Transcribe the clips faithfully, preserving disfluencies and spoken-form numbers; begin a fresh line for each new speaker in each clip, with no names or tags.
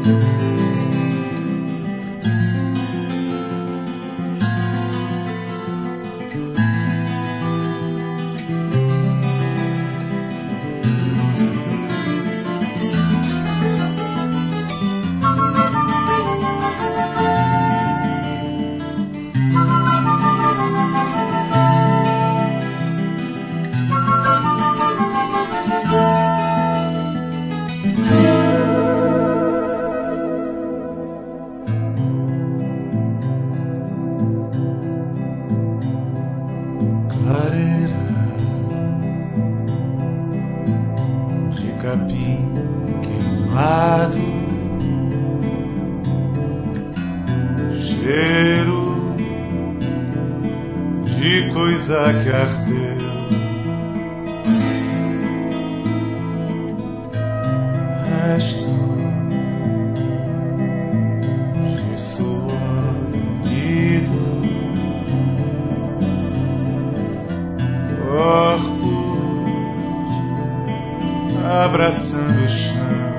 Abraçando o chão,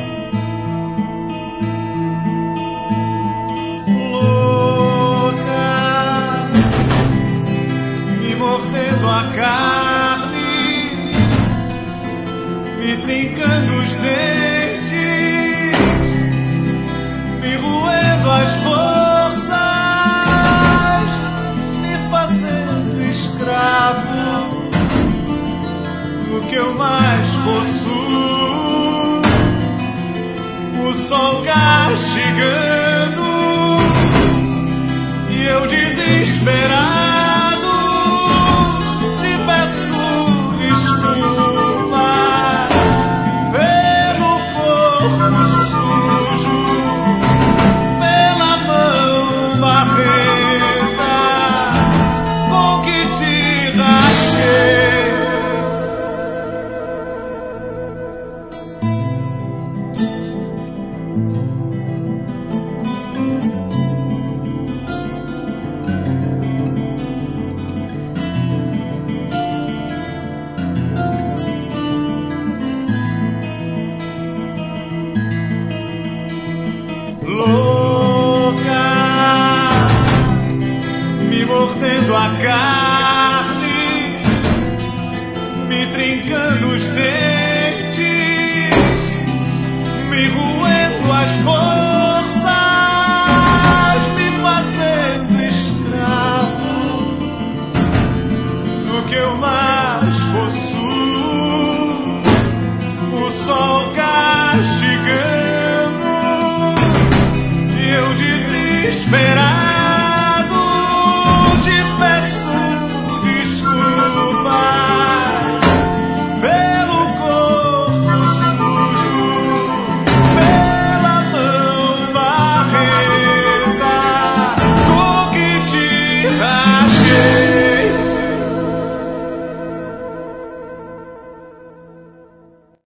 louca, me mordendo a carne, me trincando os dentes, me roendo as forças, me fazendo escravo do que eu mais possuo. O sol castigando e eu desesperado te peço desculpa pelo corpo sujo, pela mão barrenta com que te rasguei. Louca, me mordendo a carne, me trincando os dentes, me roendo as mãos.